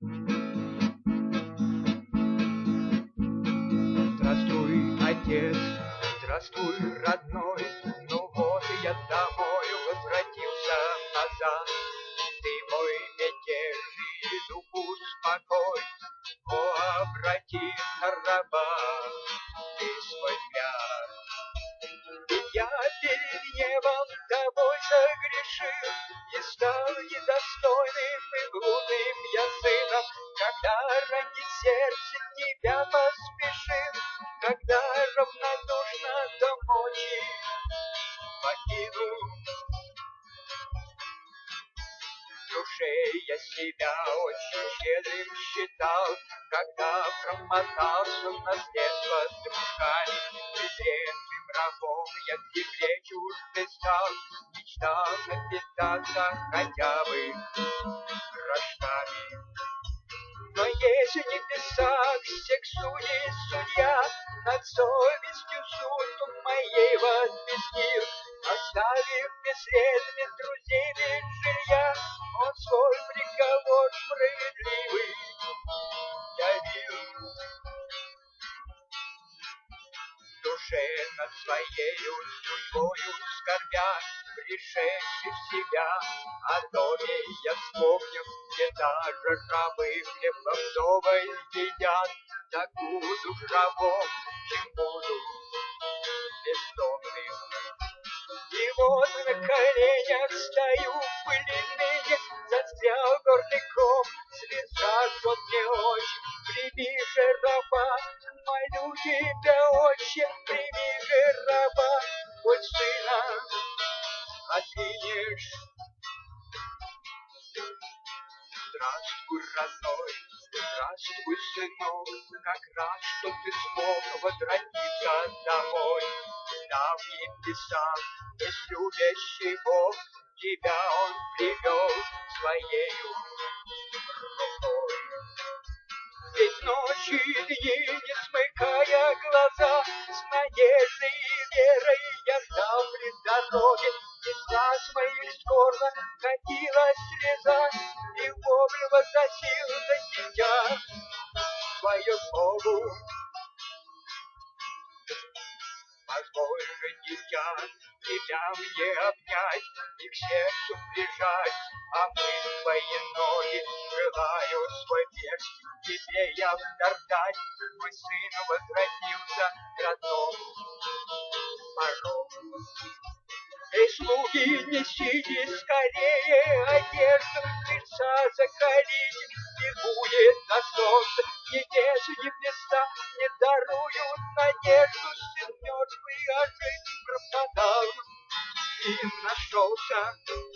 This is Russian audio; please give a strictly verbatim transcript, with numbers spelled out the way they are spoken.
Здравствуй, отец, здравствуй, родной. Ну вот и я домой возвратился назад. Ты мой мятежный дух успокой, о, обрати на раба ты свой взгляд. Ведь я перед небом тобой согрешил и стал недостойным и глупым я сыном, когда ранить сердце тебя поспешил, когда равнодушно до ночи покинул. В душе я себя очень щедрым считал, когда промотался в наследство с дружками. Презренным рабом я к земле чуждый стал, мечтал напитаться хотя бы рожками. Но если в небесах всех судей судья, над совестью суд он моей возместил, оставив бесследных друзей без жилья, он свой приговор справедливый явил. В душе над своею судьбою скорбя, пришедший в себя, о доме я вспомнил, где даже рабы хлебом вдоволь едят. Так буду ж рабом, чем буду бездомным. И вот на коленях стою в пыльные, застрял горный ком, слеза жжет мне очи. Прими же раба, молю тебя, отче, прими же раба, хоть сына отвинешь. Здравствуй, родной, здравствуй, сынок, как рад, что ты смог возвратиться домой. В давним лесам есть любящий Бог, тебя он привел своею рукой. Ведь ночью и дни, не смыкая глаза, с надеждой и верой я ждал при дороге. Из глаз моих скорбно катилась слеза, и вопль возносил за дитя свое Богу. Позволь же, дитя, тебя мне обнять и к сердцу прижать, а мы твои ноги желаю свой перст тебе я вторгать. Мой сын возвратился к родному порогу. Эй, слуги, несите скорее одежду, крыльца закалите, и будет на солнце. Ни небес, ни небеса не даруют надежду, сын мертвый ожив пропадал и нашелся.